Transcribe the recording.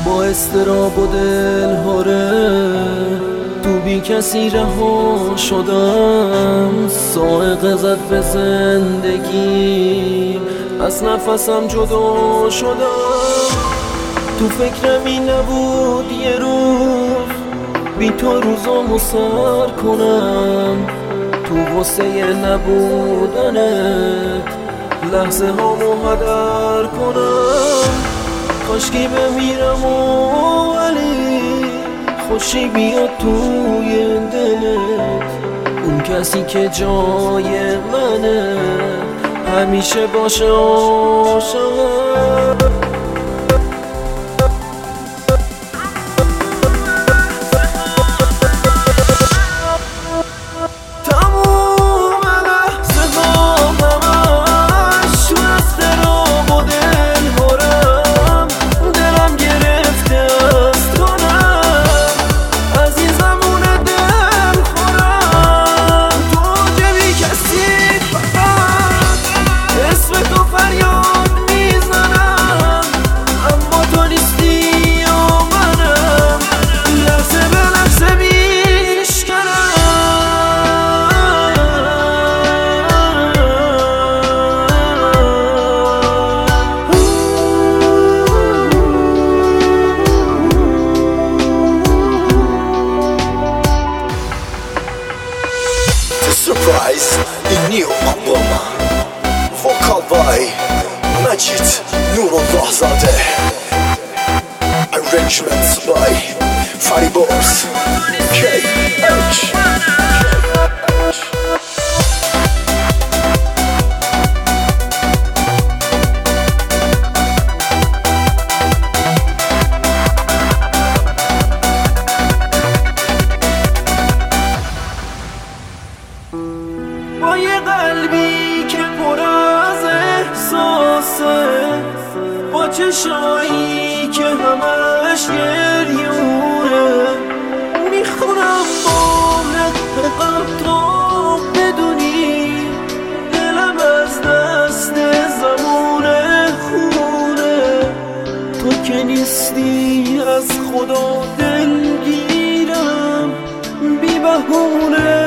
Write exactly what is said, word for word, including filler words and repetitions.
با استراب و دلهوره تو بی کسی رها شدم. صاعقه زد به زندگی، از نفسم جدا شدم. تو فکرمی نبود یه روز بی تو روزامو سر کنم. تو غصه نبودنت لحظه هامو هدر کنم. کاشکی بمیرم و ولی خوشی بیاد توی دلت. اون کسی که جای منه همیشه باشه عاشقم. Surprise in new album vocal by Majid Nurullah Zadeh, arrangements by Faribos K H. با یه قلبی که پر از احساسه، با چشایی که همش گریونه، میخونم با حقم تو بدونی دلم از دست زمونه خونه. تو که نیستی از خدا دلگیرم بی بهونه.